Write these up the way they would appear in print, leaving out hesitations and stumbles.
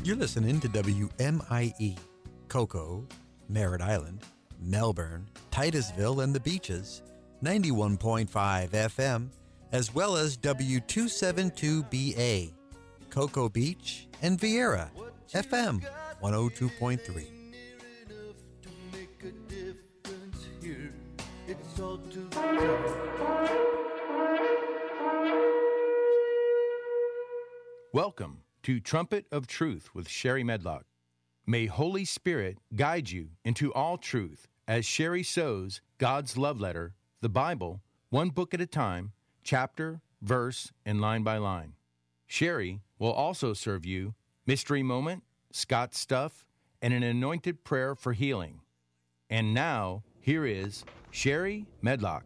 You're listening to WMIE, Cocoa, Merritt Island, Melbourne, Titusville, and the Beaches, 91.5 FM, as well as W272BA, Cocoa Beach, and Vieira, FM 102.3. Welcome to Trumpet of Truth with Sherry Medlock. May Holy Spirit guide you into all truth as Sherry sows God's love letter, the Bible, one book at a time, chapter, verse, and line by line. Sherry will also serve you Mystery Moment, Scott's Stuff, and an anointed prayer for healing. And now, here is Sherry Medlock.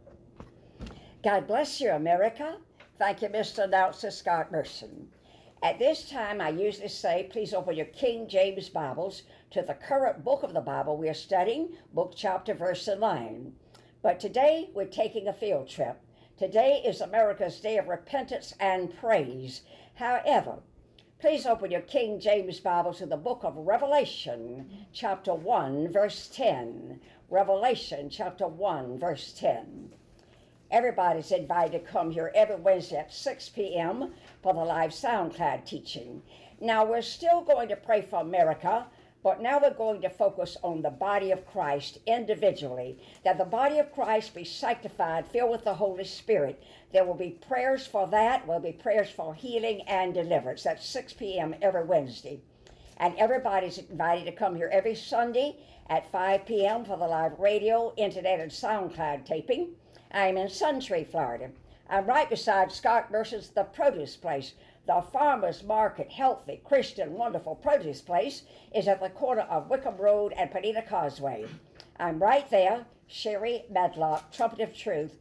God bless you, America. Thank you, Mr. Announcer Scott Merson. At this time, I usually say, please open your King James Bibles to the current book of the Bible we are studying, book, chapter, verse, and line. But today, we're taking a field trip. Today is America's Day of Repentance and Praise. However, please open your King James Bible to the book of Revelation, chapter 1, verse 10. Revelation, chapter 1, verse 10. Everybody's invited to come here every Wednesday at 6 p.m. for the live SoundCloud teaching. Now, we're still going to pray for America, but now we're going to focus on the body of Christ individually, that the body of Christ be sanctified, filled with the Holy Spirit. There will be prayers for that. There will be prayers for healing and deliverance. That's 6 p.m. every Wednesday. And everybody's invited to come here every Sunday at 5 p.m. for the live radio, internet, and SoundCloud taping. I'm in Suntree, Florida. I'm right beside Scott Merson's The Produce Place. The farmer's market, healthy, Christian, wonderful produce place is at the corner of Wickham Road and Penina Causeway. I'm right there, Sherry Medlock, Trumpet of Truth,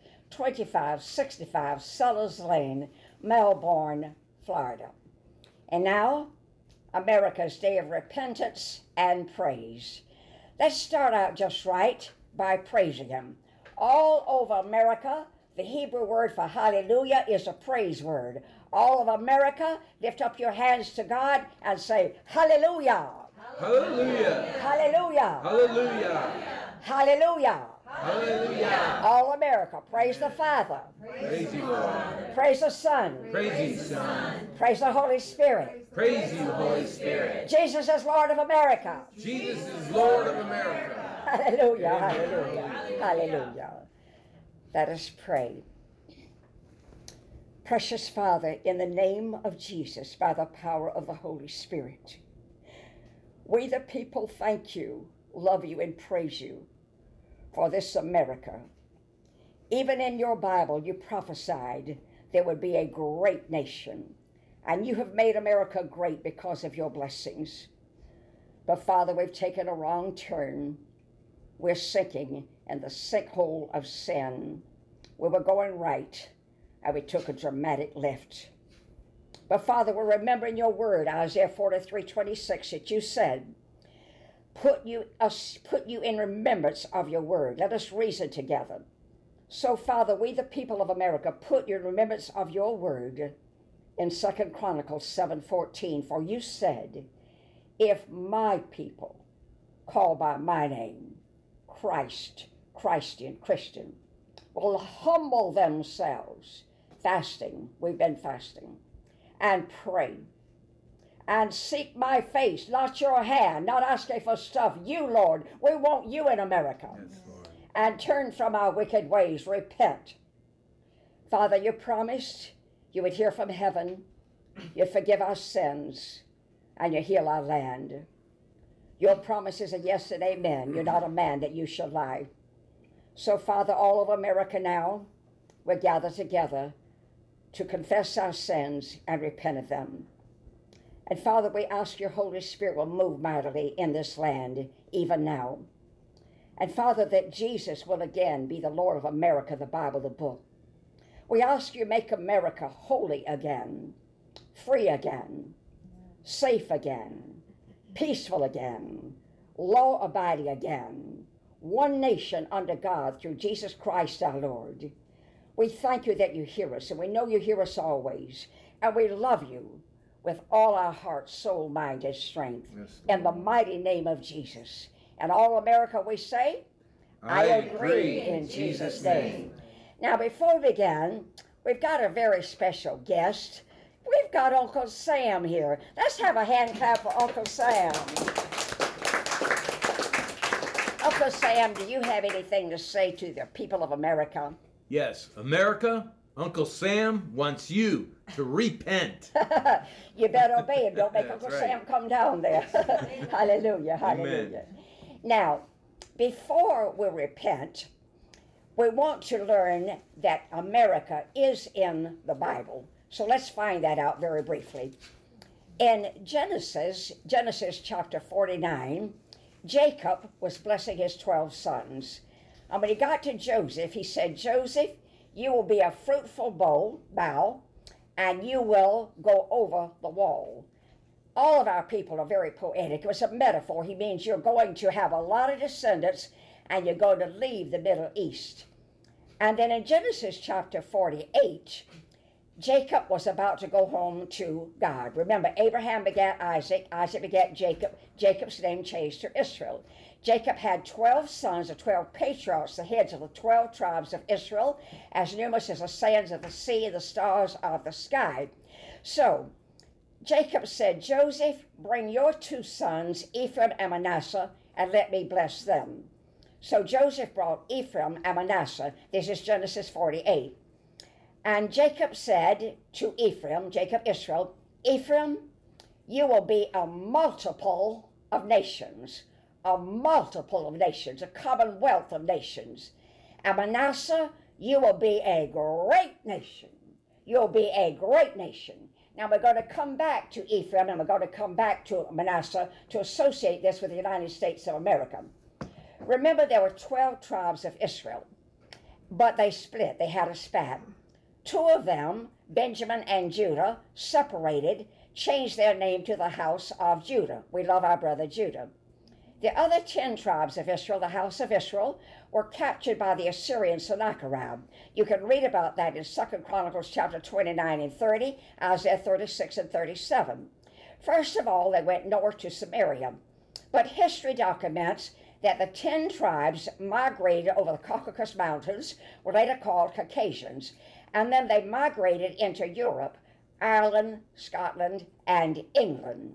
2565 Sellers Lane, Melbourne, Florida. And now, America's Day of Repentance and Praise. Let's start out just right by praising Him. All over America, the Hebrew word for hallelujah is a praise word. All of America, lift up your hands to God and say, hallelujah. Hallelujah. Hallelujah. Hallelujah. Hallelujah. Hallelujah. All America, praise the Father. Praise you, Lord. Praise the Son. Praise you, Son. Praise the Holy Spirit. Praise you, Holy Spirit. Jesus is Lord of America. Jesus is Lord of America. Hallelujah. Hallelujah. Hallelujah. Let us pray. Precious Father, in the name of Jesus, by the power of the Holy Spirit, we the people thank you, love you, and praise you for this America. Even in your Bible, you prophesied there would be a great nation, and you have made America great because of your blessings. But Father, we've taken a wrong turn. We're sinking in the sinkhole of sin. We were going right, and we took a dramatic left. But Father, we're remembering your word, Isaiah 43:26, that you said, put you in remembrance of your word. Let us reason together. So, Father, we the people of America put you in remembrance of your word in 2 Chronicles 7:14. For you said, if my people call by my name, Christian, will humble themselves, fasting, we've been fasting, and pray, and seek my face, not your hand, not asking for stuff, you, Lord, we want you in America, yes, Lord. And turn from our wicked ways, repent. Father, you promised you would hear from heaven, you'd forgive our sins, and you heal our land. Your promise is a yes and amen. You're not a man that you shall lie. So, Father, all over America now, we gather together to confess our sins and repent of them. And, Father, we ask your Holy Spirit will move mightily in this land, even now. And, Father, that Jesus will again be the Lord of America, the Bible, the book. We ask you make America holy again, free again, safe again, peaceful again, law-abiding again, one nation under God through Jesus Christ our Lord. We thank you that you hear us, and we know you hear us always, and we love you. with all our heart, soul, mind, and strength. Yes, In the mighty name of Jesus. And all America, we say, I agree in Jesus' name. Now, before we begin, we've got a very special guest. We've got Uncle Sam here. Let's have a hand clap for Uncle Sam. Uncle Sam, do you have anything to say to the people of America? Yes, America, Uncle Sam wants you to repent. You better obey him. Don't make That's Uncle right. Sam come down there. Hallelujah, hallelujah. Now, before we repent, we want to learn that America is in the Bible. So let's find that out very briefly. In Genesis chapter 49, Jacob was blessing his 12 sons. And when he got to Joseph, he said, Joseph, you will be a fruitful bough, and you will go over the wall. All of our people are very poetic. It was a metaphor. He means you're going to have a lot of descendants, and you're going to leave the Middle East. And then in Genesis chapter 48, Jacob was about to go home to God. Remember, Abraham begat Isaac, Isaac begat Jacob, Jacob's name changed to Israel. Jacob had 12 sons, the 12 patriarchs, the heads of the 12 tribes of Israel, as numerous as the sands of the sea and the stars of the sky. So, Jacob said, Joseph, bring your 2 sons, Ephraim and Manasseh, and let me bless them. So Joseph brought Ephraim and Manasseh. This is Genesis 48. And Jacob said to Ephraim, Jacob Israel, Ephraim, you will be a multiple of nations, a commonwealth of nations. And Manasseh, you will be a great nation. You'll be a great nation. Now we're going to come back to Ephraim and we're going to come back to Manasseh to associate this with the United States of America. Remember, there were 12 tribes of Israel, but they split. They had a spat. 2 of them, Benjamin and Judah, separated, changed their name to the house of Judah. We love our brother Judah. The other 10 tribes of Israel, the house of Israel, were captured by the Assyrian Sennacherib. You can read about that in 2 Chronicles chapter 29 and 30, Isaiah 36 and 37. First of all, they went north to Samaria. But history documents that the 10 tribes migrated over the Caucasus Mountains, were later called Caucasians, and then they migrated into Europe, Ireland, Scotland, and England.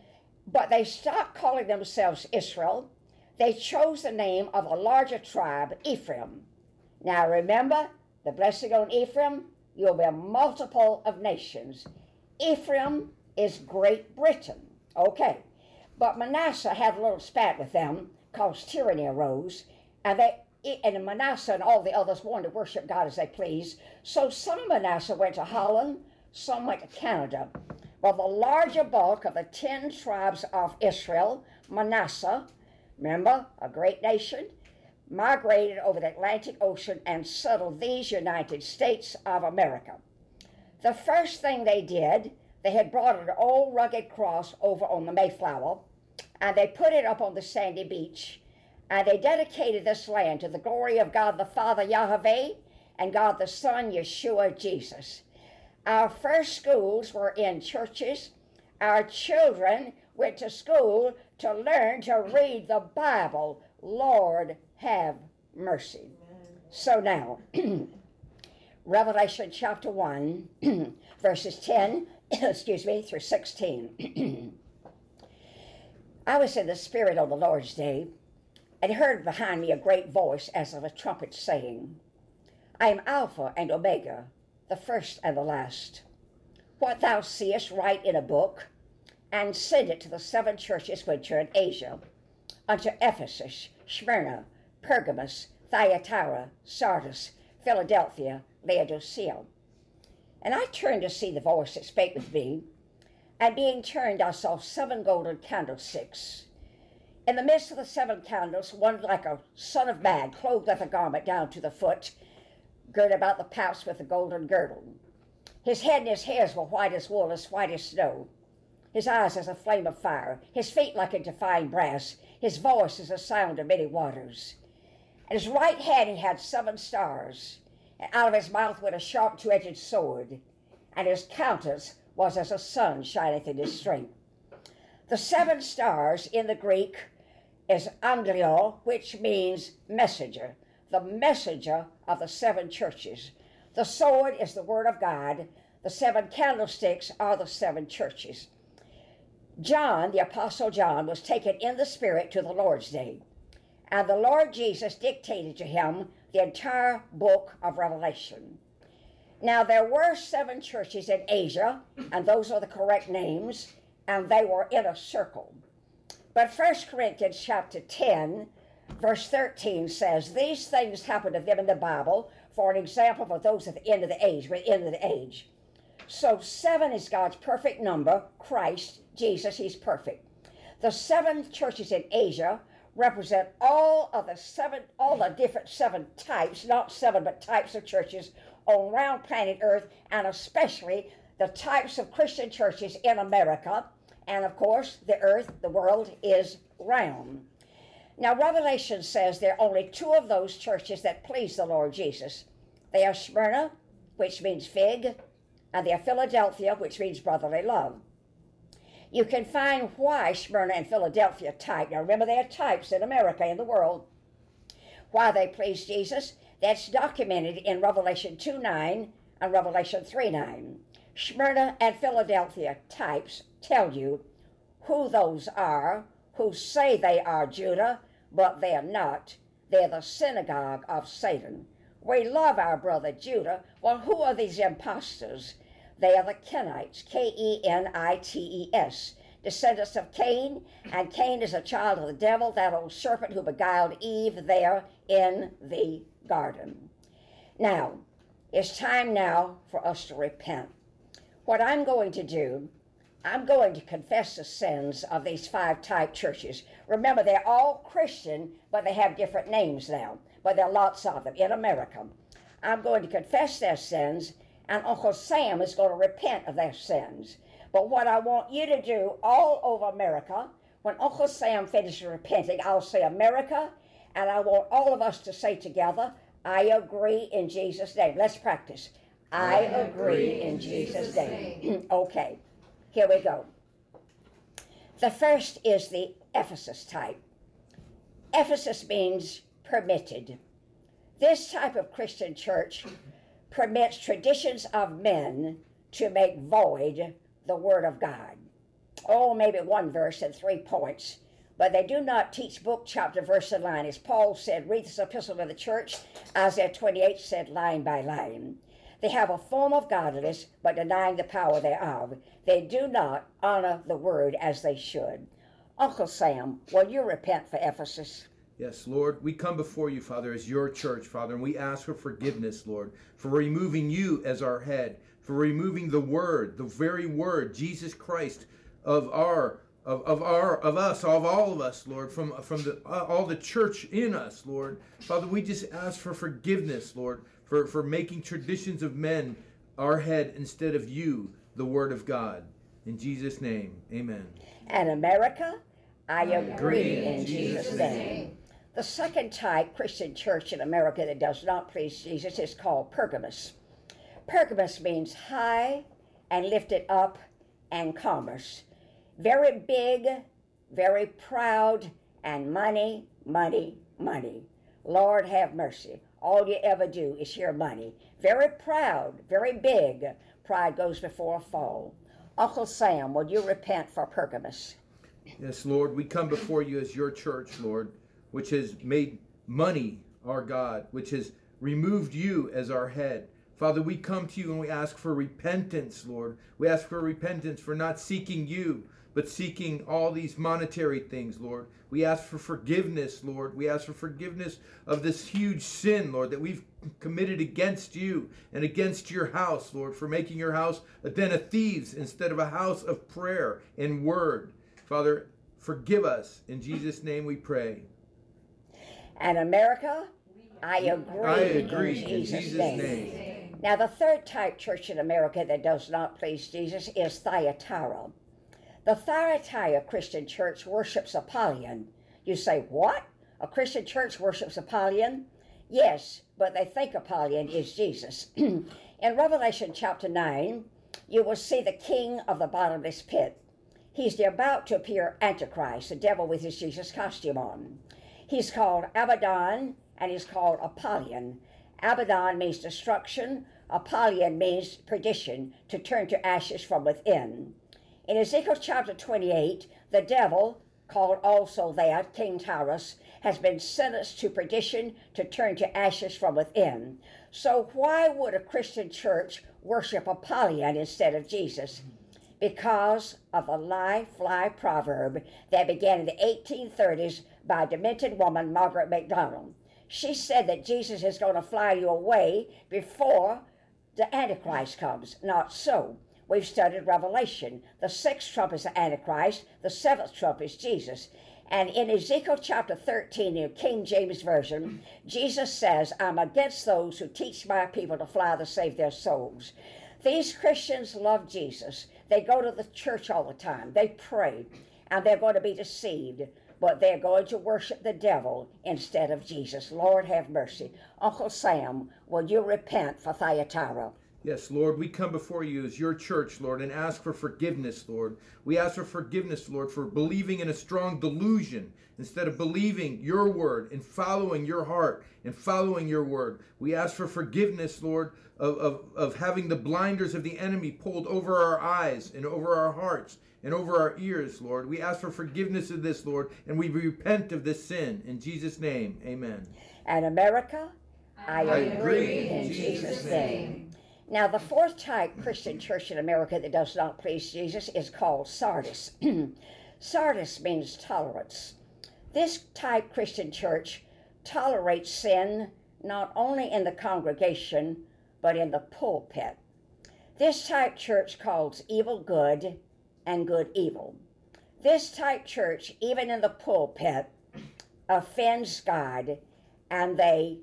But they stopped calling themselves Israel. They chose the name of a larger tribe, Ephraim. Now remember, the blessing on Ephraim, you'll be a multiple of nations. Ephraim is Great Britain. Okay, but Manasseh had a little spat with them, because tyranny arose, and Manasseh and all the others wanted to worship God as they pleased. So some of Manasseh went to Holland, some went to Canada. Well, the larger bulk of the 10 tribes of Israel, Manasseh, remember, a great nation, migrated over the Atlantic Ocean and settled these United States of America. The first thing they did, they had brought an old rugged cross over on the Mayflower, and they put it up on the sandy beach, and they dedicated this land to the glory of God the Father, Yahweh, and God the Son, Yeshua, Jesus. Our first schools were in churches. Our children went to school to learn to read the Bible. Lord, have mercy. So now, Revelation chapter 1, verses 10, through 16. I was in the Spirit on the Lord's day, and heard behind me a great voice as of a trumpet saying, I am Alpha and Omega, the first and the last. What thou seest write in a book, and send it to the 7 churches which are in Asia, unto Ephesus, Smyrna, Pergamos, Thyatira, Sardis, Philadelphia, Laodicea. And I turned to see the voice that spake with me, and being turned I saw 7 golden candlesticks. In the midst of the 7 candles, one like a son of man, clothed with a garment down to the foot, girt about the paps with a golden girdle. His head and his hairs were white as wool, as white as snow. His eyes as a flame of fire, his feet like unto fine brass, his voice as a sound of many waters. In his right hand he had 7 stars, and out of his mouth went a sharp 2-edged sword, and his countenance was as a sun shineth in his strength. The 7 stars in the Greek is angelio, which means messenger, the messenger of the 7 churches. The sword is the word of God. The 7 candlesticks are the 7 churches. John, the Apostle John, was taken in the Spirit to the Lord's Day, and the Lord Jesus dictated to him the entire book of Revelation. Now, there were 7 churches in Asia, and those are the correct names, and they were in a circle. But 1 Corinthians chapter 10, verse 13 says, these things happened to them in the Bible for an example for those at the end of the age, we're at the end of the age. So 7 is God's perfect number, Christ, Jesus, he's perfect. The 7 churches in Asia represent all the different 7 types, not 7, but types of churches on round planet Earth, and especially the types of Christian churches in America. And of course, the world is round. Now, Revelation says there are only 2 of those churches that please the Lord Jesus. They are Smyrna, which means fig, and they are Philadelphia, which means brotherly love. You can find why Smyrna and Philadelphia type. Now, remember, they are types in America, in the world. Why they please Jesus, that's documented in Revelation 2:9 and Revelation 3:9. Smyrna and Philadelphia types tell you who those are, who say they are Judah, but they're not. They're the synagogue of Satan. We love our brother Judah. Well, who are these impostors? They are the Kenites, Kenites, descendants of Cain, and Cain is a child of the devil, that old serpent who beguiled Eve there in the garden. Now, it's time now for us to repent. What I'm going to do, I'm going to confess the sins of these 5 type churches. Remember, they're all Christian, but they have different names now. But there are lots of them in America. I'm going to confess their sins, and Uncle Sam is going to repent of their sins. But what I want you to do all over America, when Uncle Sam finishes repenting, I'll say America, and I want all of us to say together, I agree in Jesus' name. Let's practice. I agree in Jesus' name. Okay, here we go. The first is the Ephesus type. Ephesus means permitted. This type of Christian church permits traditions of men to make void the Word of God. Oh, maybe 1 verse and 3 points. But they do not teach book, chapter, verse, and line. As Paul said, read this epistle to the church. Isaiah 28 said, line by line. They have a form of godliness, but denying the power thereof. They do not honor the Word as they should. Uncle Sam, will you repent for Ephesus? Yes, Lord, we come before you, Father, as your church, Father, and we ask for forgiveness, Lord, for removing you as our head, for removing the Word, the very Word, Jesus Christ, of all of us, Lord, from all the church in us, Lord. Father, we just ask for forgiveness, Lord, for making traditions of men our head instead of you, the Word of God. In Jesus' name, amen. And America, I agree in Jesus' name. The second type Christian church in America that does not please Jesus is called Pergamos. Pergamos means high and lifted up and commerce. Very big, very proud, and money, money, money. Lord have mercy. All you ever do is hear money. Very proud, very big. Pride goes before a fall. Uncle Sam, will you repent for Pergamos? Yes, Lord, we come before you as your church, Lord, which has made money our God, which has removed you as our head. Father, we come to you and we ask for repentance, Lord. We ask for repentance for not seeking you, but seeking all these monetary things, Lord. We ask for forgiveness, Lord. We ask for forgiveness of this huge sin, Lord, that we've committed against you and against your house, Lord, for making your house a den of thieves instead of a house of prayer and word. Father, forgive us. In Jesus' name we pray. And America, I agree in Jesus' name. Now, the third type church in America that does not please Jesus is Thyatira. The Thyatira Christian church worships Apollyon. You say, what? A Christian church worships Apollyon? Yes, but they think Apollyon is Jesus. In Revelation chapter 9, you will see the king of the bottomless pit. He's the about to appear Antichrist, the devil with his Jesus costume on. He's called Abaddon and he's called Apollyon. Abaddon means destruction. Apollyon means perdition, to turn to ashes from within. In Ezekiel chapter 28, the devil, called also that King Tyrus, has been sentenced to perdition, to turn to ashes from within. So why would a Christian church worship Apollyon instead of Jesus? Because of a lie-fly proverb that began in the 1830s by a demented woman, Margaret MacDonald. She said that Jesus is going to fly you away before the Antichrist comes. Not so. We've studied Revelation. The sixth trump is the Antichrist. The seventh trump is Jesus. And in Ezekiel chapter 13, in the King James Version, Jesus says, I'm against those who teach my people to fly to save their souls. These Christians love Jesus. They go to the church all the time. They pray, and they're going to be deceived. But they're going to worship the devil instead of Jesus. Lord, have mercy. Uncle Sam, will you repent for Thyatira? Yes, Lord, we come before you as your church, Lord, and ask for forgiveness, Lord. We ask for forgiveness, Lord, for believing in a strong delusion instead of believing your word and following your heart and following your word. We ask for forgiveness, Lord, of having the blinders of the enemy pulled over our eyes and over our hearts and over our ears, Lord. We ask for forgiveness of this, Lord, and we repent of this sin. In Jesus' name, amen. And America, I agree in Jesus' name. Now, the fourth type Christian church in America that does not please Jesus is called Sardis. Sardis means tolerance. This type Christian church tolerates sin not only in the congregation, but in the pulpit. This type church calls evil good and good evil. This type church, even in the pulpit, offends God, and they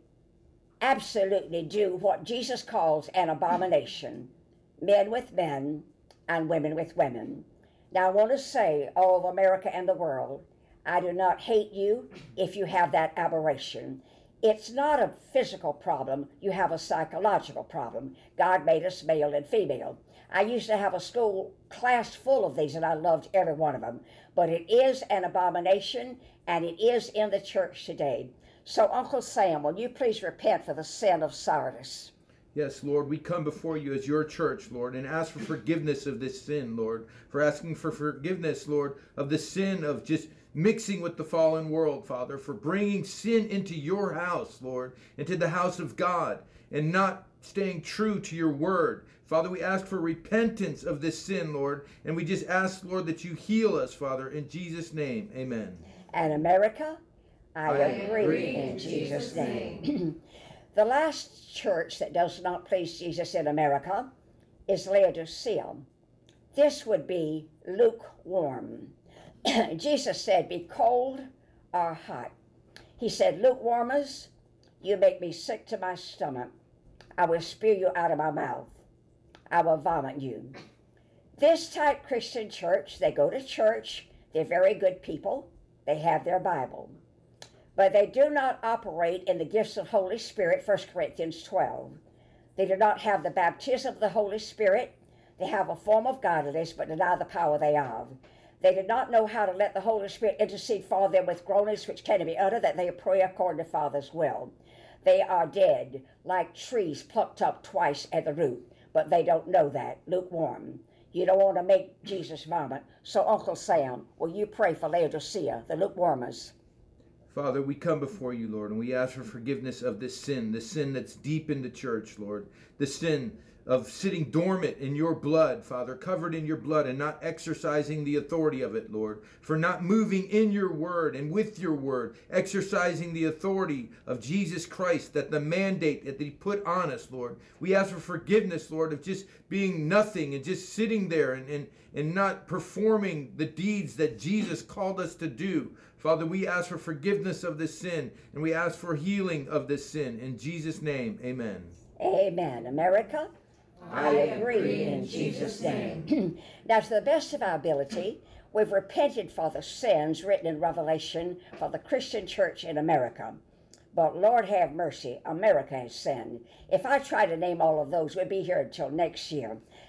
absolutely do what Jesus calls an abomination, men with men and women with women. Now I want to say, all of America and the world, I do not hate you if you have that aberration. It's not a physical problem, you have a psychological problem. God made us male and female. I used to have a school class full of these and I loved every one of them. But it is an abomination and it is in the church today. So, Uncle Sam, will you please repent for the sin of Sardis? Yes, Lord, we come before you as your church, Lord, and ask for forgiveness of this sin, Lord, for asking for forgiveness, Lord, of the sin of just mixing with the fallen world, Father, for bringing sin into your house, Lord, into the house of God, and not staying true to your word. Father, we ask for repentance of this sin, Lord, and we just ask, Lord, that you heal us, Father, in Jesus' name. Amen. And America, I agree in Jesus' name. The last church that does not please Jesus in America is Laodicea. This would be lukewarm. Jesus said, be cold or hot. He said, lukewarmers, you make me sick to my stomach. I will spew you out of my mouth. I will vomit you. This type Christian church, they go to church. They're very good people. They have their Bible. But they do not operate in the gifts of Holy Spirit, 1 Corinthians 12. They do not have the baptism of the Holy Spirit. They have a form of godliness, but deny the power thereof. They did not know how to let the Holy Spirit intercede for them with groanings which cannot be uttered, that they pray according to Father's will. They are dead, like trees plucked up twice at the root, but they don't know that. Lukewarm. You don't want to make Jesus vomit. So, Uncle Sam, will you pray for Laodicea, the lukewarmers? Father, we come before you, Lord, and we ask for forgiveness of this sin, the sin that's deep in the church, Lord, the sin of sitting dormant in your blood, Father, covered in your blood and not exercising the authority of it, Lord, for not moving in your word and with your word, exercising the authority of Jesus Christ, that the mandate that he put on us, Lord. We ask for forgiveness, Lord, of just being nothing and just sitting there and not performing the deeds that Jesus called us to do. Father, we ask for forgiveness of this sin, and we ask for healing of this sin. In Jesus' name, amen. Amen. America, I agree in Jesus' name. Now, to the best of our ability, we've repented for the sins written in Revelation for the Christian church in America. But Lord have mercy, America has sinned. If I try to name all of those, we'd be here until next year.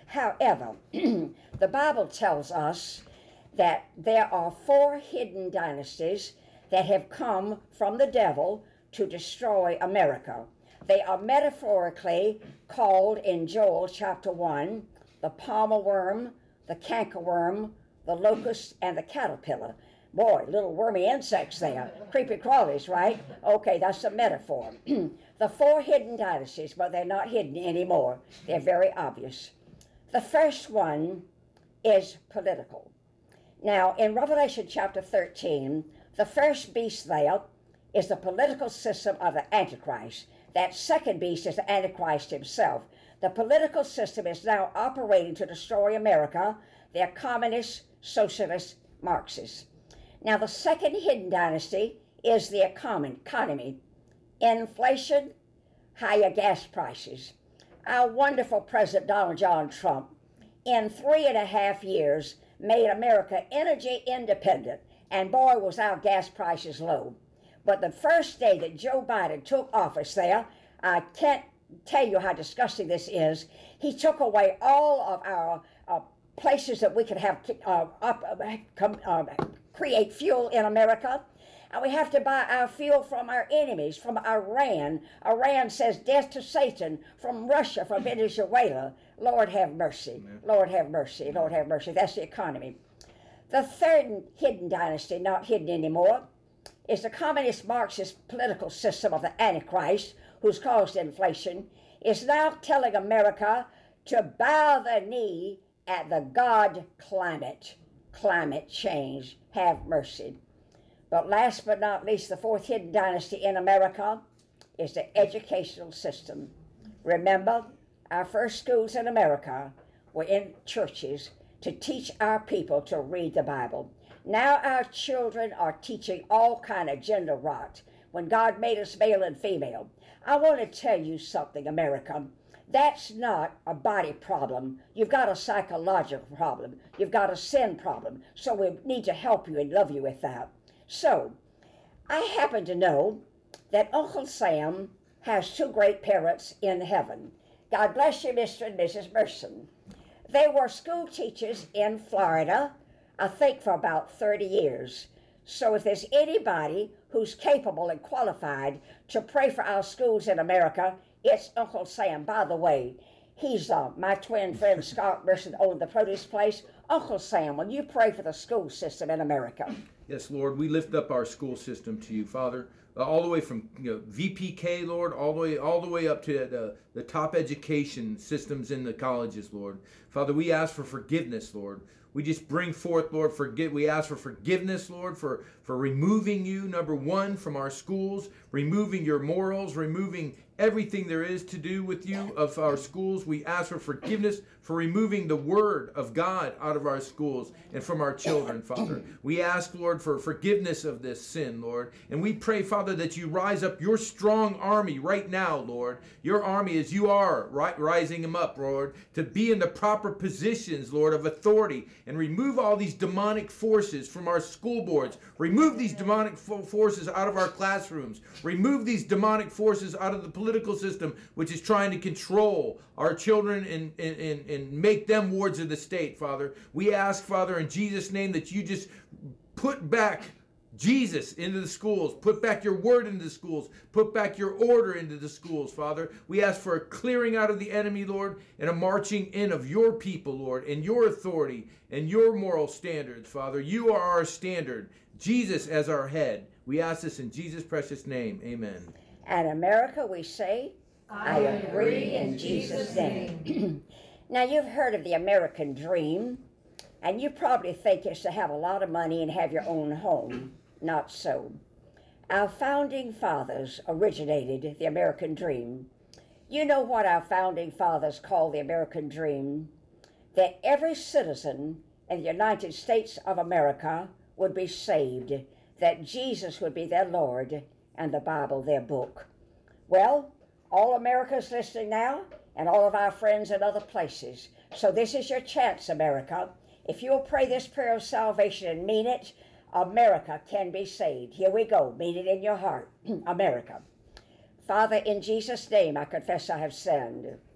However, the Bible tells us that there are 4 hidden dynasties that have come from the devil to destroy America. They are metaphorically called in Joel chapter 1 the palmer worm, the cankerworm, the locust, and the caterpillar. Boy, little wormy insects there. Creepy crawlies, right? Okay, that's a metaphor. The 4 hidden dynasties, but they're not hidden anymore. They're very obvious. The first one is political. Now, in Revelation chapter 13, the first beast there is the political system of the Antichrist. That second beast is the Antichrist himself. The political system is now operating to destroy America. They're communists, socialists, Marxists. Now, the second hidden dynasty is the economy. Inflation, higher gas prices. Our wonderful President Donald John Trump, in 3.5 years, made America energy independent, and boy, was our gas prices low. But the first day that Joe Biden took office there, I can't tell you how disgusting this is, he took away all of our places that we could have create fuel in America. And we have to buy our fuel from our enemies, from Iran. Iran says death to Satan, from Russia, from Venezuela. Lord have mercy. Amen. Lord have mercy. Lord have mercy. That's the economy. The third hidden dynasty, not hidden anymore, is the communist Marxist political system of the Antichrist, who's caused inflation, is now telling America to bow the knee at the God climate change. Have mercy. But last but not least, the 4th hidden dynasty in America is the educational system. Remember, our first schools in America were in churches to teach our people to read the Bible. Now our children are teaching all kind of gender rot when God made us male and female. I want to tell you something, America. That's not a body problem. You've got a psychological problem. You've got a sin problem. So we need to help you and love you with that. So, I happen to know that Uncle Sam has 2 great parents in heaven. God bless you, Mr. and Mrs. Merson. They were school teachers in Florida, I think for about 30 years. So if there's anybody who's capable and qualified to pray for our schools in America, it's Uncle Sam. By the way, he's my twin friend Scott Merson owned the produce place. Uncle Sam, will you pray for the school system in America? Yes, Lord, we lift up our school system to you, Father, all the way from VPK, Lord, all the way up to the top education systems in the colleges, Lord. Father, we ask for forgiveness, Lord. We just bring forth, Lord, we ask for forgiveness, Lord, for removing you, number one, from our schools, removing your morals, removing everything there is to do with you of our schools. We ask for forgiveness for removing the word of God out of our schools and from our children, Father. We ask, Lord, for forgiveness of this sin, Lord. And we pray, Father, that you rise up your strong army right now, Lord. Your army as you are rising them up, Lord, to be in the proper positions, Lord, of authority and remove all these demonic forces from our school boards. Remove these demonic forces out of our classrooms. Remove these demonic forces out of the political system, which is trying to control our children and make them wards of the state, Father. We ask, Father, in Jesus' name, that you just put back Jesus into the schools. Put back your word into the schools. Put back your order into the schools, Father. We ask for a clearing out of the enemy, Lord, and a marching in of your people, Lord, and your authority and your moral standards, Father. You are our standard. Jesus as our head. We ask this in Jesus' precious name. Amen. And America, we say, I agree in Jesus' name. Now, you've heard of the American dream, and you probably think it's to have a lot of money and have your own home. Not so. Our founding fathers originated the American dream. You know what our founding fathers called the American dream? That every citizen in the United States of America would be saved, that Jesus would be their Lord, and the Bible their book. Well, all America's listening now, and all of our friends in other places. So this is your chance, America. If you'll pray this prayer of salvation and mean it, America can be saved. Here we go. Mean it in your heart. America. Father, in Jesus' name, I confess I have sinned.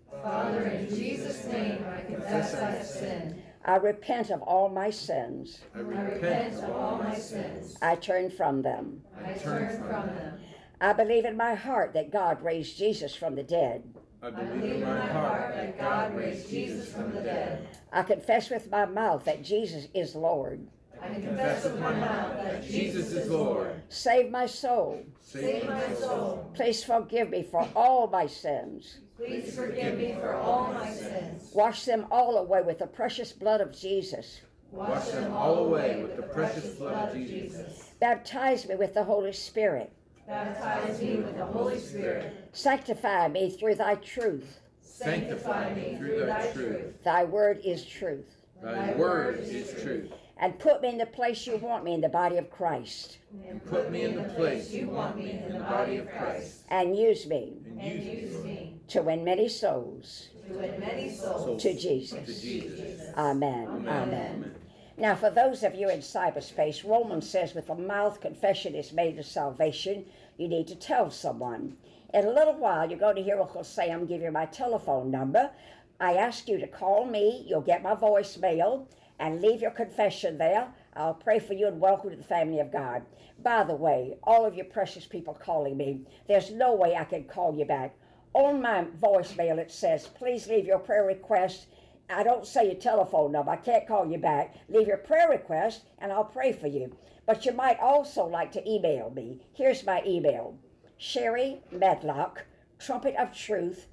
Father, in Jesus' name, I confess I have sinned. I repent of all my sins. I repent of all my sins. I turn from them. I turn from them. I believe in my heart that God raised Jesus from the dead. I I believe believe in my heart that God raised Jesus from the dead. I confess with my mouth that Jesus is Lord. I confess with my mouth that Jesus is Lord. Save my soul. Save my soul. Please forgive me for all my sins. Please forgive me for all my sins. Wash them all away with the precious blood of Jesus. Wash them all away with the precious blood of Jesus. Baptize me with the Holy Spirit. Baptize me with the Holy Spirit. Sanctify me through thy truth. Sanctify me through thy truth. Thy word is truth. Thy word is truth. And put me in the place you want me in the body of Christ. And put me in the place you want me in the body of Christ. And use me And use me to win many souls To win many souls to Jesus. to Jesus. Amen. Amen. Now, for those of you in cyberspace, Romans says with the mouth confession is made to salvation. You need to tell someone. In a little while, you're going to hear Uncle Sam give you my telephone number. I ask you to call me. You'll get my voicemail and leave your confession there. I'll pray for you and welcome to the family of God. By the way, all of you precious people calling me, there's no way I can call you back. On my voicemail, it says, please leave your prayer request. I don't say your telephone number. I can't call you back. Leave your prayer request, and I'll pray for you. But you might also like to email me. Here's my email. Sherry Medlock, Trumpet of Truth,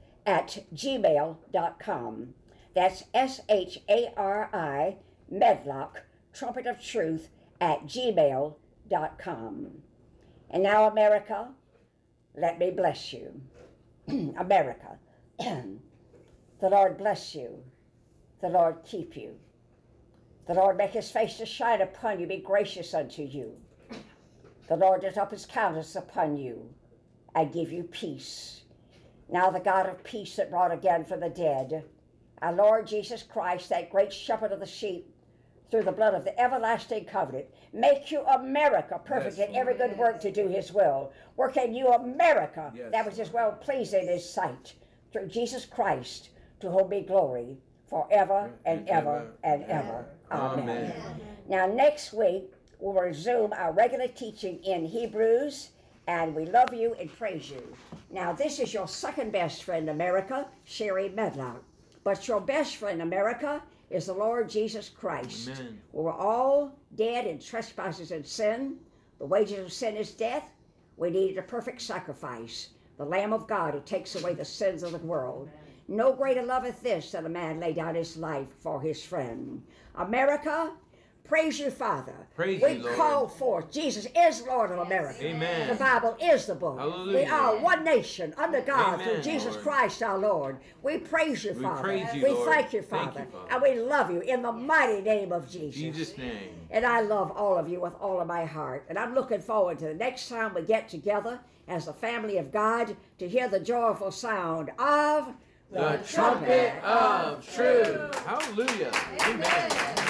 @gmail.com. That's SHARI Medlock, Trumpet of Truth, @gmail.com. And now, America, let me bless you. America, the Lord bless you. The Lord keep you. The Lord make his face to shine upon you, be gracious unto you. The Lord lift up his countenance upon you and give you peace. Now the God of peace that brought again from the dead, our Lord Jesus Christ, that great shepherd of the sheep, through the blood of the everlasting covenant, make you America perfect in every good work to do his will. Work in you America that which is well pleasing in his sight. Through Jesus Christ, to whom be glory forever and ever and ever. Amen. Now next week, we'll resume our regular teaching in Hebrews, and we love you and praise you. Now this is your second best friend, America, Sherry Medlock. But your best friend, America, is the Lord Jesus Christ. Amen. We're all dead in trespasses and sin. The wages of sin is death. We needed a perfect sacrifice, the Lamb of God who takes away the sins of the world. No greater loveth this than a man lay down his life for his friend. America, praise you, Father. Praise we you, Lord. call forth Jesus is Lord of America. Amen. The Bible is the book. Hallelujah. We are one nation under God Amen, through Jesus Lord. Christ our Lord. We praise you, We Father. praise you, we Lord. thank you, Thank Father. you, Father. And we love you in the mighty name of In Jesus. Jesus' name. And I love all of you with all of my heart. And I'm looking forward to the next time we get together as the family of God to hear the joyful sound of The trumpet of truth. Hallelujah. Amen.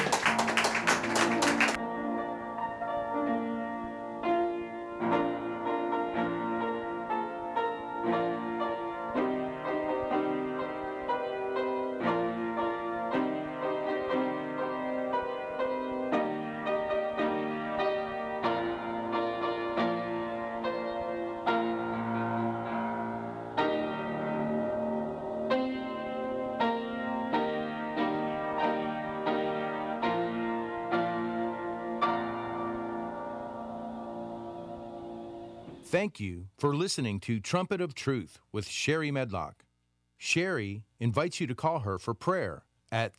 Thank you for listening to Trumpet of Truth with Sherry Medlock. Sherry invites you to call her for prayer at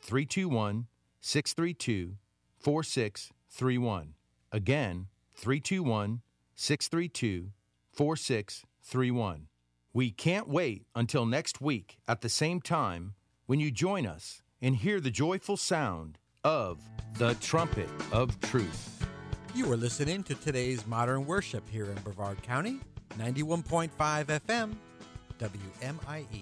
321-632-4631. Again, 321-632-4631. We can't wait until next week at the same time when you join us and hear the joyful sound of the Trumpet of Truth. You are listening to today's Modern Worship here in Brevard County, 91.5 FM, WMIE.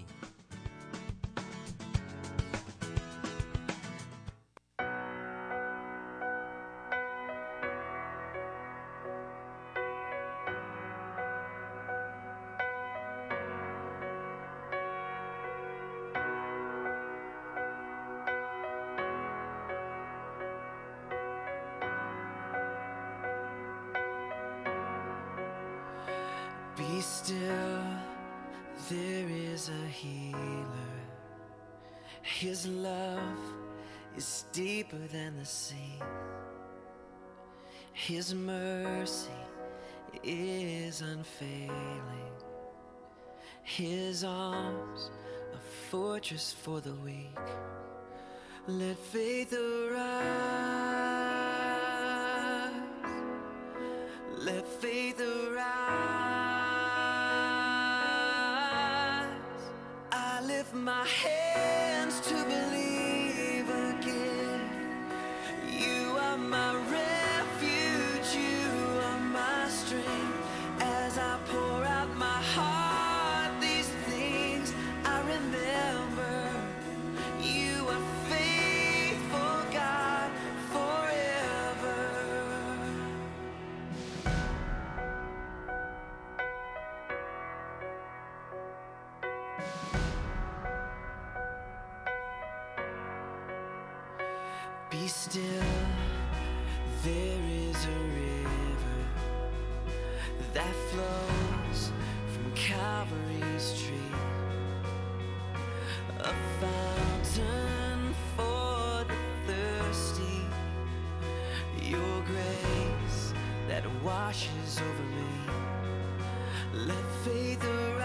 Be still, there is a healer. His love is deeper than the sea. His mercy is unfailing. His arms a fortress for the weak. Let faith arise. Let faith arise. I lift my hands to believe again. You are my refuge, you are my strength. As I pour out my heart, these things I remember. You are faithful, God, forever. Be still, there is a river that flows from Calvary's tree, a fountain for the thirsty. Your grace that washes over me. Let faith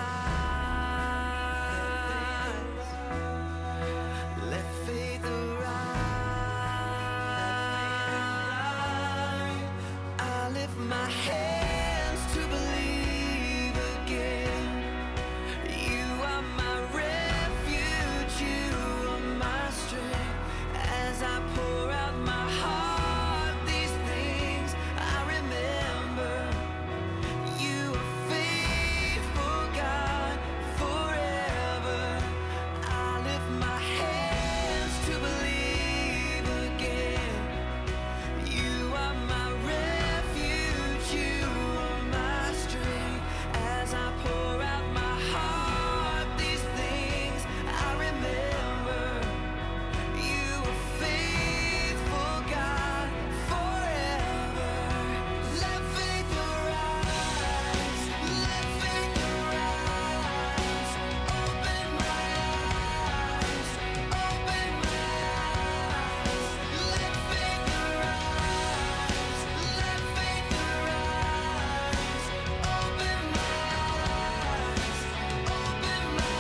arise. Let faith arise. I lift my hands to believe again. You are my refuge, you are my strength. As I pour out my heart, these things I remember. You are faithful, God, forever. I lift my hands to believe again. You are my refuge, you are my strength. As I pour out my heart, these things I remember. You are faithful, God, forever. Let faith arise. Let faith arise. Open my eyes. Open my eyes. Let faith arise. Let faith arise. Open my eyes. Open my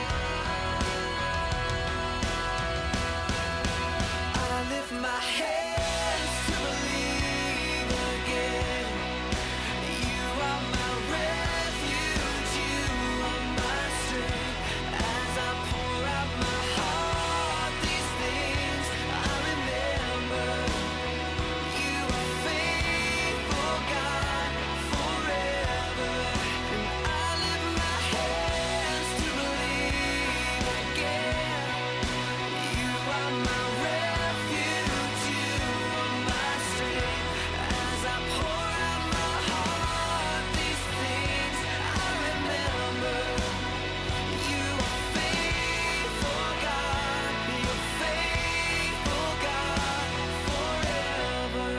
eyes. I lift my hands to believe again. You are my refuge, you are my strength. As I pour out my heart, these things I remember. You are faithful, God, forever. And I lift my hands to believe again. You are my refuge, you are my strength. As I pour out my heart, these things I remember. You are faithful, God, you're faithful, God, forever.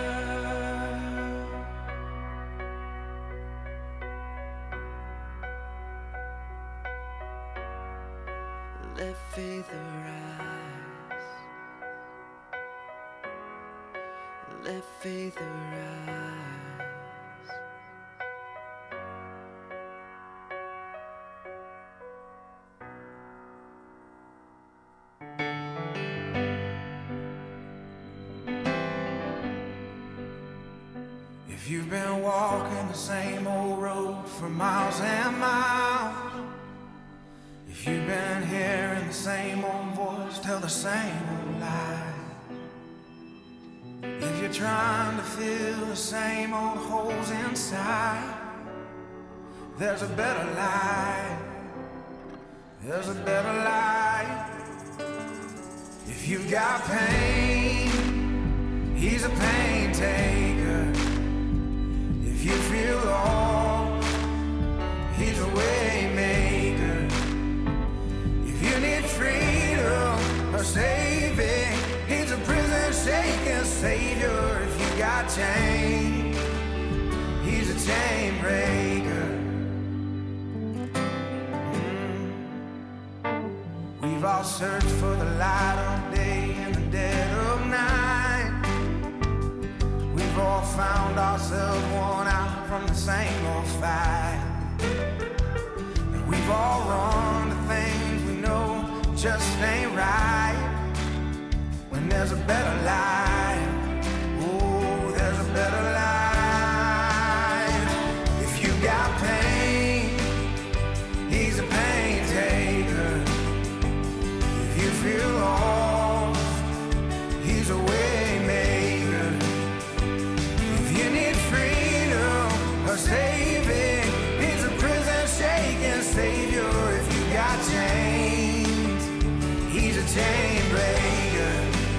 Let faith arise. Let faith arise. If you've been walking the same old road for miles and miles, if you've been hearing the same old voice tell the same old lie, if you're trying to fill the same old holes inside, there's a better life. There's a better life. If you've got pain, he's a pain taker. If you feel lost, he's a way maker. If you need freedom or saving, he's a prison shaking savior. If you got chains, he's a chain breaker. all search for the light of day in the dead of night. We've all found ourselves worn out from the same old fight. And we've all run to things we know just ain't right. When there's a better life, oh, there's a better life. If you got pain, he's a pain taker. If you feel lost, he's a way maker. If you need freedom or saving, he's a prison shaking savior. If you got chains, he's a chain breaker.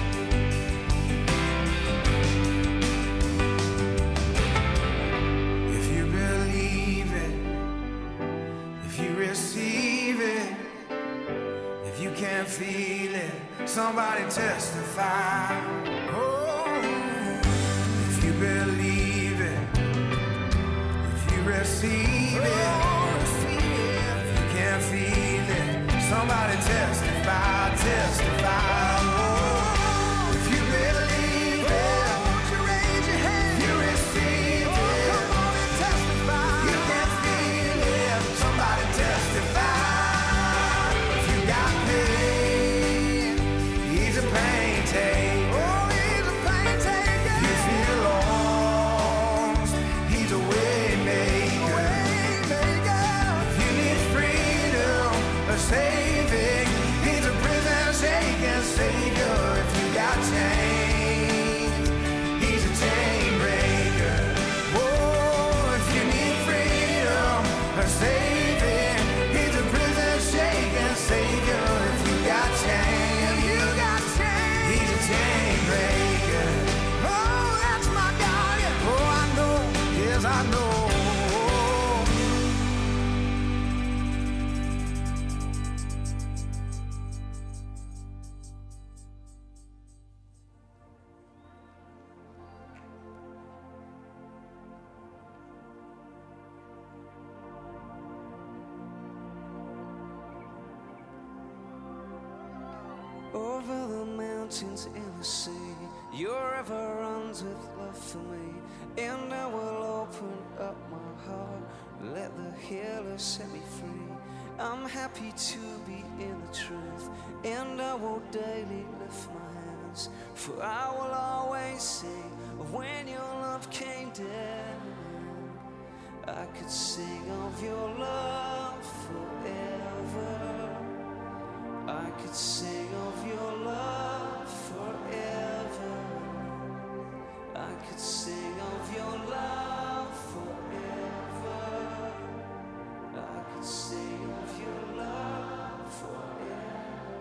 If you believe it, if you receive it, if you can't feel it, somebody testify. Oh, if you believe it, if you receive it, if you can't feel it, somebody testify, testify. Oh, if you believe it, won't you raise your hand? If you receive it, come on and testify. You can't feel it, somebody testify. If you got pain, he's a pain taker. Oh, he's a pain taker. If you feel lost, he's a way maker. If you need freedom or saving, he's a prison shaking savior. If you got chains, he's a chain breaker. Oh, if you need freedom or saving, he's a prison shaking savior. If you got chains, he's a chain breaker. Oh, that's my God. Oh, I know, yes, I know. Over the mountains in the sea, your river runs with love for me, and I will open up my heart, let the healer set me free. I'm happy to be in the truth, and I will daily lift my hands, for I will always sing of when your love came down. I could sing of your love forever. I could sing of your love forever. I could sing of your love forever. I could sing of your love forever.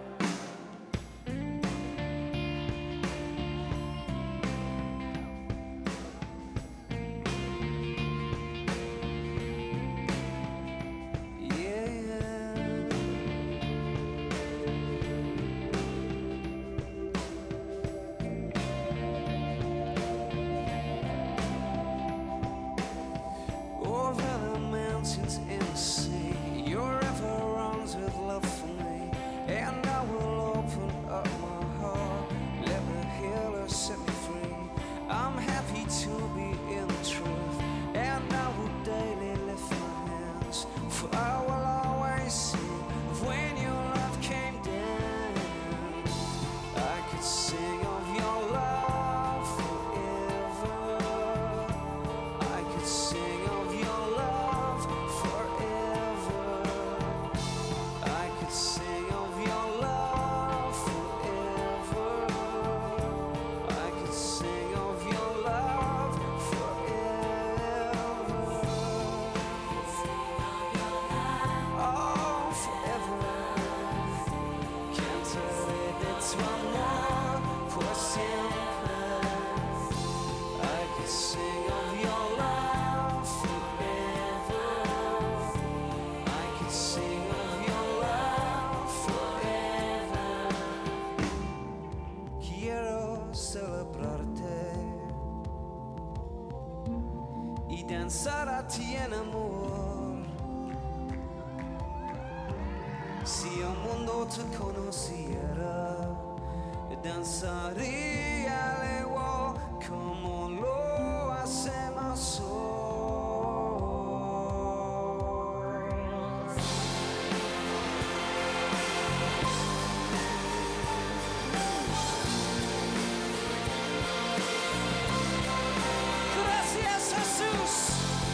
danzar a ti en amor. Si un mundo te conociera y danzaría al igual como lo hacemos hoy. Gracias, Jesús.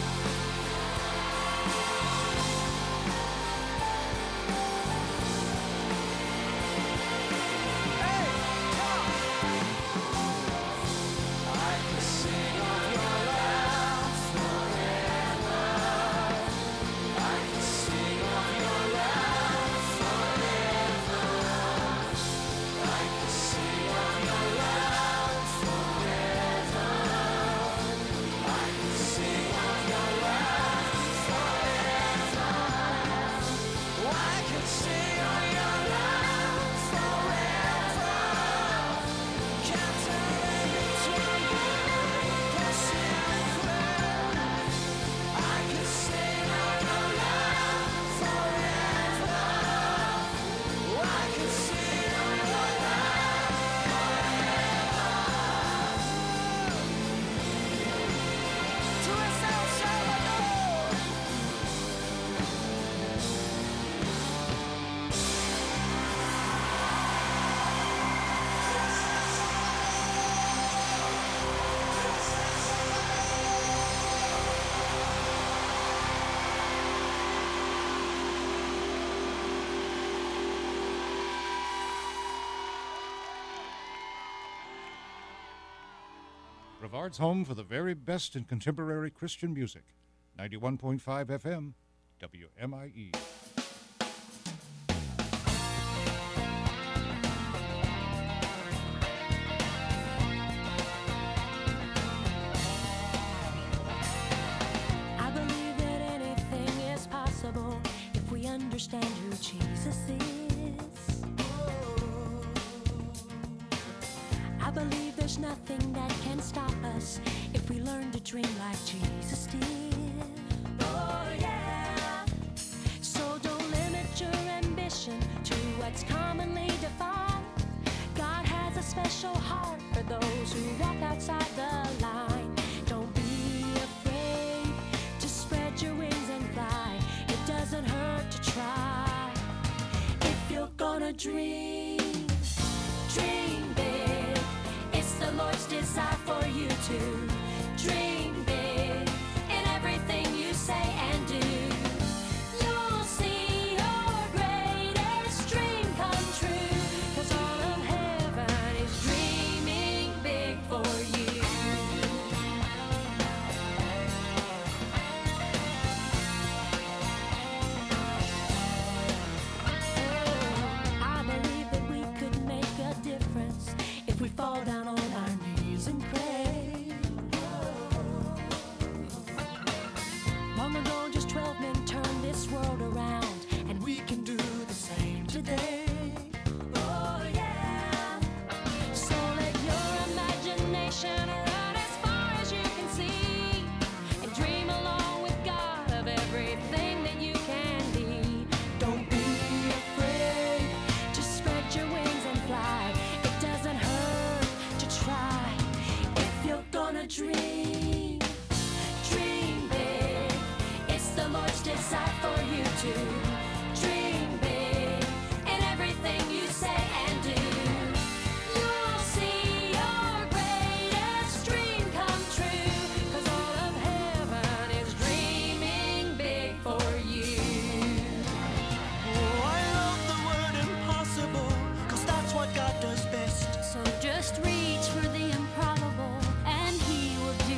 Brevard's home for the very best in contemporary Christian music. 91.5 FM, WMIE. I believe that anything is possible if we understand who Jesus is. I believe there's nothing that can stop us if we learn to dream like Jesus did. Oh yeah. So don't limit your ambition to what's commonly defined. God has a special heart for those who walk outside the line. Don't be afraid to spread your wings and fly. It doesn't hurt to try. If you're gonna dream, dream big. It's the Lord's desire for you to dream big in everything you say and do. You'll see your greatest dream come true, 'cause all of heaven is dreaming big for you. I believe that we could make a difference if we fall down on our knees and pray. Long ago, just 12 men turned this world around, and we can do the same today. Oh yeah. So let your imagination run as far as you can see, and dream along with God of everything that you can be. Don't be afraid to spread your wings and fly. It doesn't hurt to try. If you're gonna dream, dream big. It's the Lord's desire for you to dream big in everything you say and do. You'll see your greatest dream come true, 'cause all of heaven is dreaming big for you. Oh, I love the word impossible, 'cause that's what God does best. So just reach for the improbable, and He will do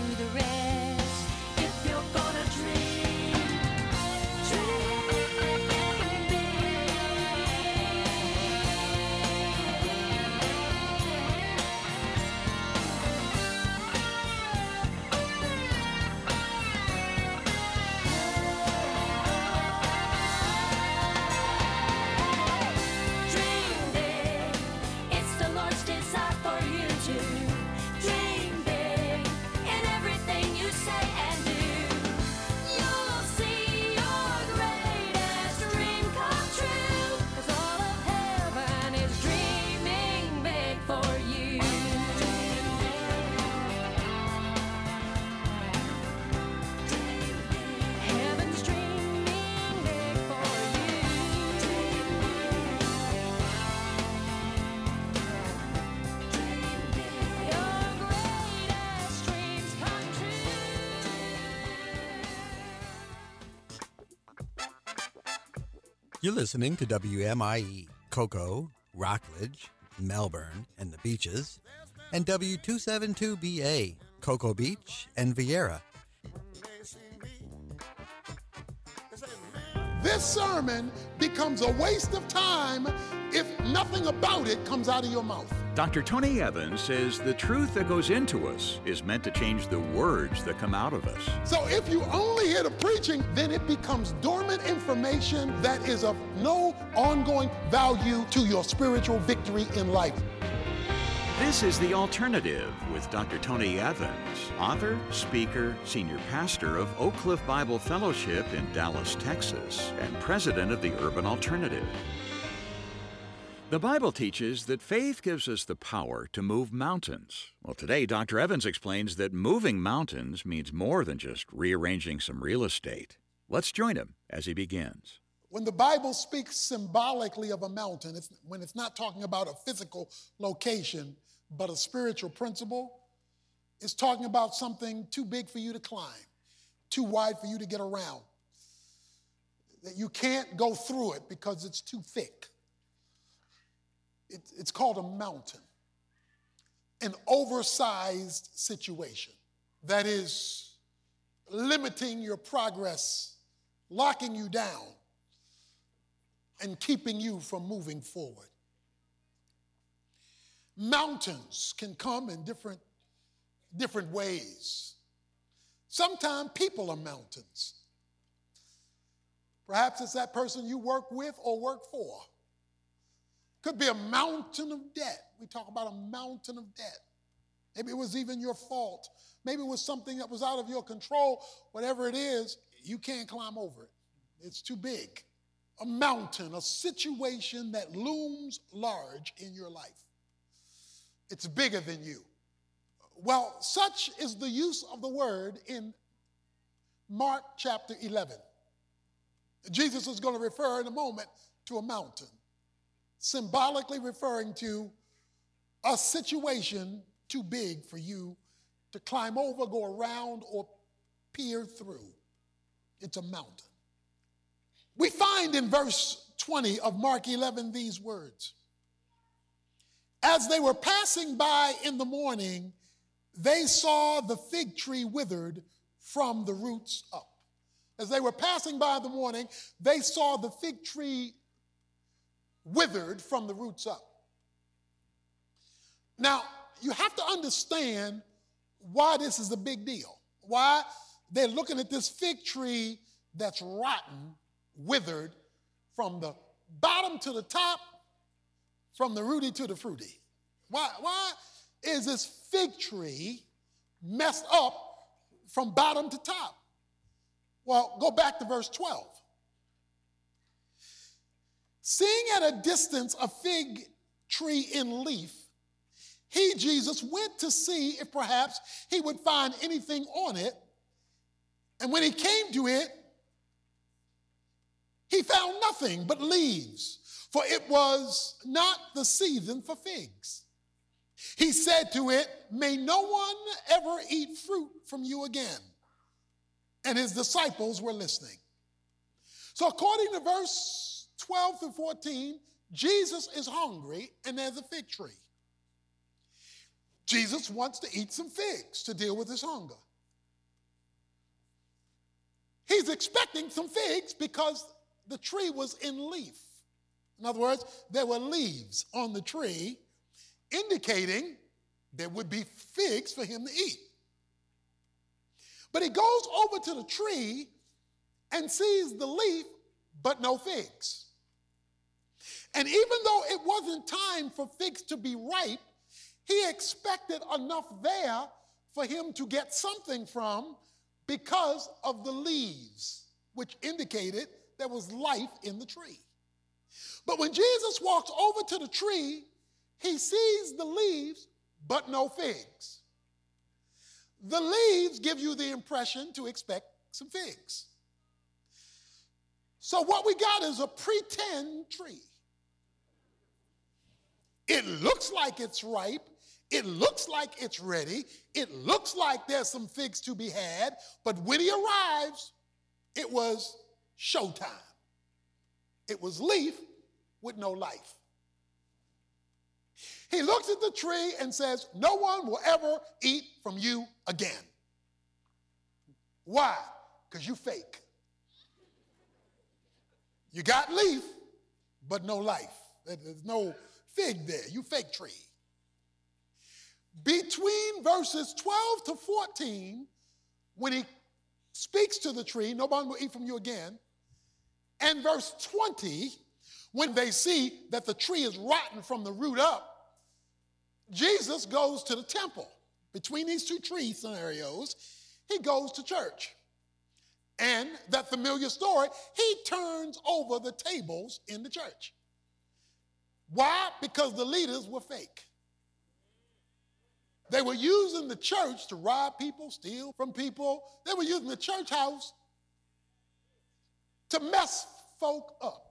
You're listening to WMIE, Cocoa, Rockledge, Melbourne, and the Beaches, and W272BA, Cocoa Beach and Vieira. This sermon becomes a waste of time if nothing about it comes out of your mouth. Dr. Tony Evans says the truth that goes into us is meant to change the words that come out of us. So if you only hear the preaching, then it becomes dormant information that is of no ongoing value to your spiritual victory in life. This is The Alternative with Dr. Tony Evans, author, speaker, senior pastor of Oak Cliff Bible Fellowship in Dallas, Texas, and president of the Urban Alternative. The Bible teaches that faith gives us the power to move mountains. Well, today, Dr. Evans explains that moving mountains means more than just rearranging some real estate. Let's join him as he begins. When the Bible speaks symbolically of a mountain, when it's not talking about a physical location, but a spiritual principle, it's talking about something too big for you to climb, too wide for you to get around, that you can't go through it because it's too thick. It's called a mountain, an oversized situation that is limiting your progress, locking you down, and keeping you from moving forward. Mountains can come in different ways. Sometimes people are mountains. Perhaps it's that person you work with or work for. Could be a mountain of debt. We talk about a mountain of debt. Maybe it was even your fault. Maybe it was something that was out of your control. Whatever it is, you can't climb over it. It's too big. A mountain, a situation that looms large in your life. It's bigger than you. Well, such is the use of the word in Mark chapter 11. Jesus is going to refer in a moment to a mountain, symbolically referring to a situation too big for you to climb over, go around, or peer through. It's a mountain. We find in verse 20 of Mark 11 these words. As they were passing by in the morning, they saw the fig tree withered from the roots up. As they were passing by in the morning, they saw the fig tree withered from the roots up. Now, you have to understand why this is a big deal. Why they're looking at this fig tree that's rotten, withered, from the bottom to the top, from the rooty to the fruity. Why is this fig tree messed up from bottom to top? Well, go back to verse 12. Seeing at a distance a fig tree in leaf, he, Jesus, went to see if perhaps he would find anything on it. And when he came to it, he found nothing but leaves, for it was not the season for figs. He said to it, "May no one ever eat fruit from you again." And his disciples were listening. So according to verse 12 through 14, Jesus is hungry and there's a fig tree. Jesus wants to eat some figs to deal with his hunger. He's expecting some figs because the tree was in leaf. In other words, there were leaves on the tree indicating there would be figs for him to eat. But he goes over to the tree and sees the leaf, but no figs. And even though it wasn't time for figs to be ripe, he expected enough there for him to get something from because of the leaves, which indicated there was life in the tree. But when Jesus walks over to the tree, he sees the leaves, but no figs. The leaves give you the impression to expect some figs. So what we got is a pretend tree. It looks like it's ripe. It looks like it's ready. It looks like there's some figs to be had. But when he arrives, it was showtime. It was leaf with no life. He looks at the tree and says, no one will ever eat from you again. Why? Because you fake. You got leaf, but no life. There's no fig there. You fake tree. Between verses 12 to 14, when he speaks to the tree, no one will eat from you again, and verse 20, when they see that the tree is rotten from the root up, Jesus goes to the temple. Between these two tree scenarios, he goes to church. And that familiar story, he turns over the tables in the church. Why? Because the leaders were fake. They were using the church to rob people, steal from people. They were using the church house to mess folk up.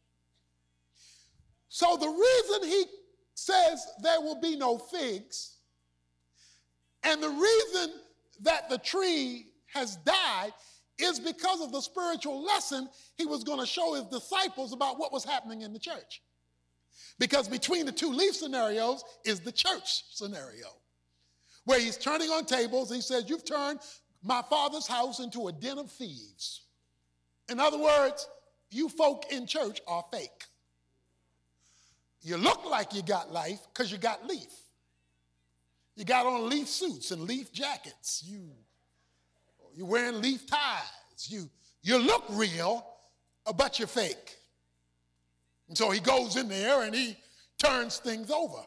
So the reason he says there will be no figs, and the reason that the tree has died is because of the spiritual lesson he was going to show his disciples about what was happening in the church. Because between the two leaf scenarios is the church scenario, where he's turning on tables. He says, you've turned my father's house into a den of thieves. In other words, you folk in church are fake. You look like you got life because you got leaf. You got on leaf suits and leaf jackets. You're wearing leaf ties. You look real, but you're fake. And so he goes in there and he turns things over.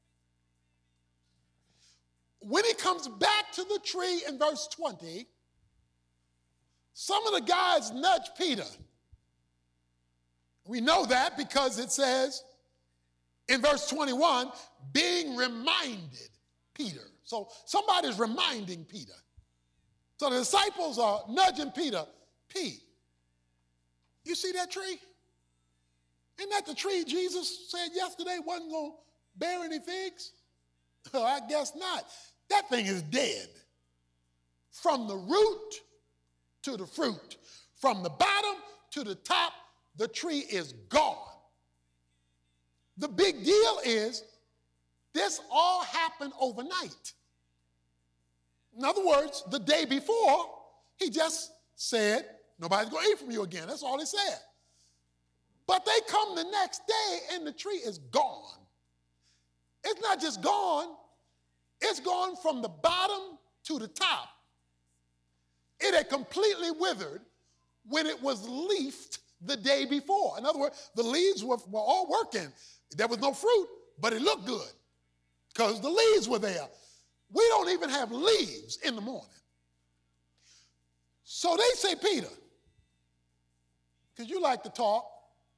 When he comes back to the tree in verse 20, some of the guys nudge Peter. We know that because it says in verse 21, being reminded Peter. So somebody's reminding Peter. So the disciples are nudging Peter. Pete, you see that tree? Isn't that the tree Jesus said yesterday wasn't going to bear any figs? Oh, I guess not. That thing is dead. From the root to the fruit, from the bottom to the top, the tree is gone. The big deal is this all happened overnight. In other words, the day before, he just said, nobody's going to eat from you again. That's all he said. But they come the next day and the tree is gone. It's not just gone, it's gone from the bottom to the top. It had completely withered when it was leafed the day before. In other words, the leaves were all working. There was no fruit, but it looked good because the leaves were there. We don't even have leaves in the morning. So they say, Peter, because you like to talk,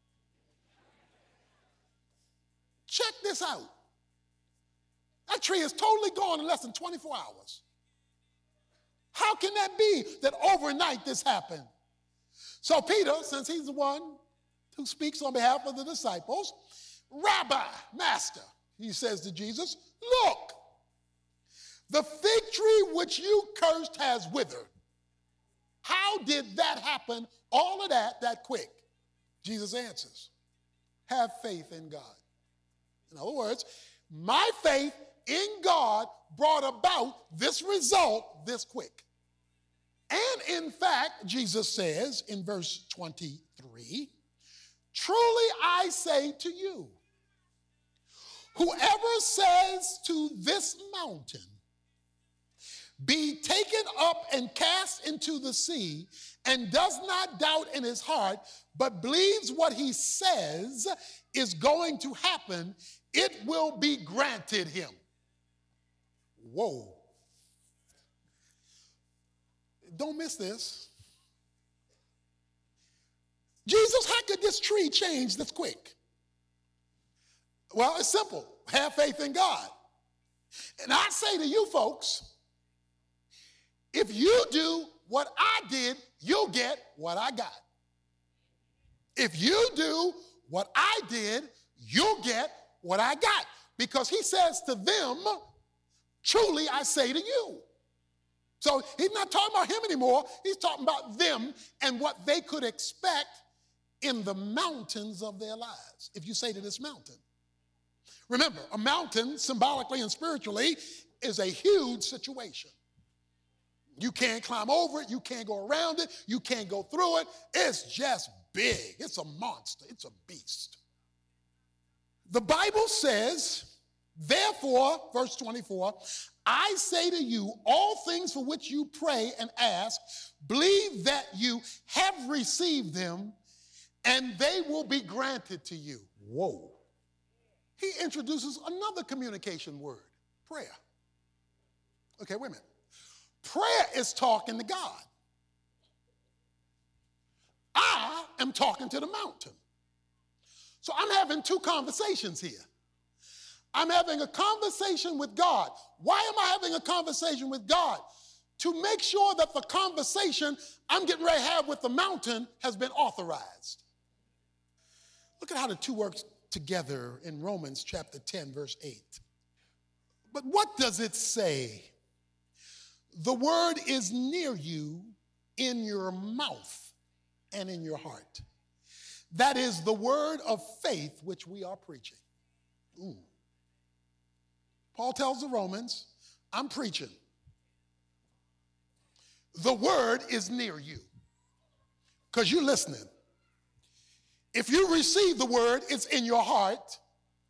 check this out. That tree is totally gone in less than 24 hours. How can that be that overnight this happened? So Peter, since he's the one who speaks on behalf of the disciples, Rabbi, Master, he says to Jesus, look, the fig tree which you cursed has withered. How did that happen, all of that quick? Jesus answers, have faith in God. In other words, my faith in God brought about this result this quick. And in fact, Jesus says in verse 23, truly I say to you, whoever says to this mountain, be taken up and cast into the sea, and does not doubt in his heart, but believes what he says is going to happen, it will be granted him. Whoa. Don't miss this. Jesus, how could this tree change this quick? Well, it's simple. Have faith in God. And I say to you folks, if you do what I did, you'll get what I got. If you do what I did, you'll get what I got. Because he says to them, truly I say to you. So he's not talking about him anymore. He's talking about them and what they could expect in the mountains of their lives. If you say to this mountain, remember, a mountain, symbolically and spiritually, is a huge situation. You can't climb over it. You can't go around it. You can't go through it. It's just big. It's a monster. It's a beast. The Bible says, therefore, verse 24, I say to you, all things for which you pray and ask, believe that you have received them, and they will be granted to you. Whoa. He introduces another communication word, prayer. Okay, wait a minute. Prayer is talking to God. I am talking to the mountain. So I'm having two conversations here. I'm having a conversation with God. Why am I having a conversation with God? To make sure that the conversation I'm getting ready to have with the mountain has been authorized. Look at how the two work together in Romans chapter 10, verse 8. But what does it say? The word is near you, in your mouth and in your heart. That is the word of faith which we are preaching. Ooh. Paul tells the Romans, I'm preaching. The word is near you because you're listening. If you receive the word, it's in your heart,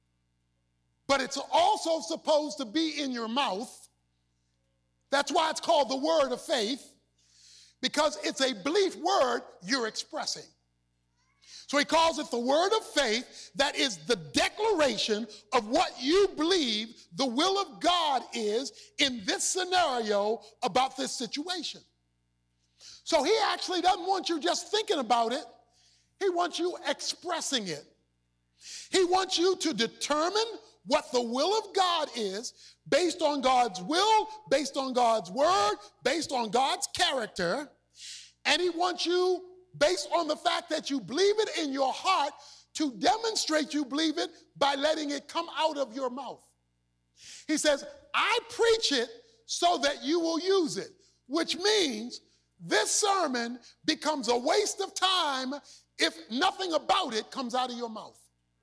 but it's also supposed to be in your mouth. That's why it's called the word of faith, because it's a belief word you're expressing. So he calls it the word of faith. That is the declaration of what you believe the will of God is in this scenario about this situation. So he actually doesn't want you just thinking about it. He wants you expressing it. He wants you to determine what the will of God is based on God's will, based on God's word, based on God's character. And he wants you, based on the fact that you believe it in your heart, to demonstrate you believe it by letting it come out of your mouth. He says, I preach it so that you will use it, which means this sermon becomes a waste of time if nothing about it comes out of your mouth.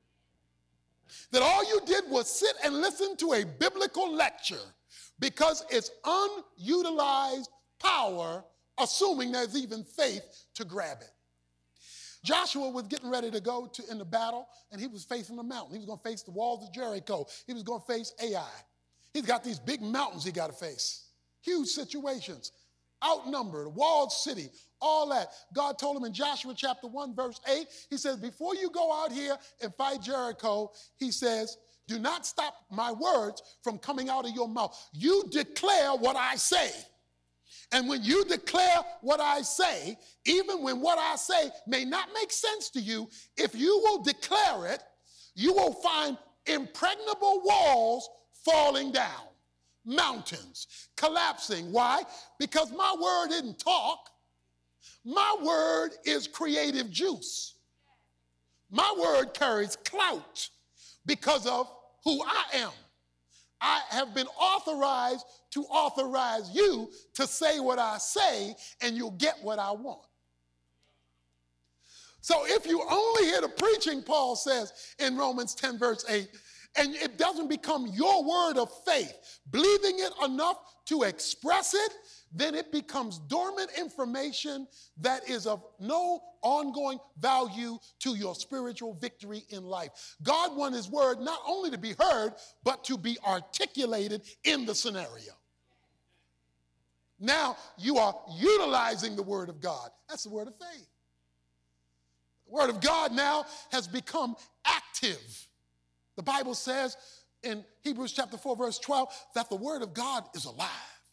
That all you did was sit and listen to a biblical lecture because it's unutilized power, assuming there's even faith to grab it. Joshua was getting ready to go in the battle, and he was facing a mountain. He was going to face the walls of Jericho. He was going to face Ai. He's got these big mountains he got to face. Huge situations. Outnumbered, walled city, all that. God told him in Joshua chapter 1, verse 8, he says, before you go out here and fight Jericho, he says, do not stop my words from coming out of your mouth. You declare what I say. And when you declare what I say, even when what I say may not make sense to you, if you will declare it, you will find impregnable walls falling down. Mountains collapsing. Why? Because my word isn't talk. My word is creative juice. My word carries clout because of who I am. I have been authorized to authorize you to say what I say, and you'll get what I want. So if you only hear the preaching, Paul says in Romans 10, verse 8, and it doesn't become your word of faith, believing it enough to express it, then it becomes dormant information that is of no ongoing value to your spiritual victory in life. God wants his word not only to be heard, but to be articulated in the scenario. Now you are utilizing the word of God. That's the word of faith. The word of God now has become active. The Bible says in Hebrews chapter 4, verse 12, that the word of God is alive.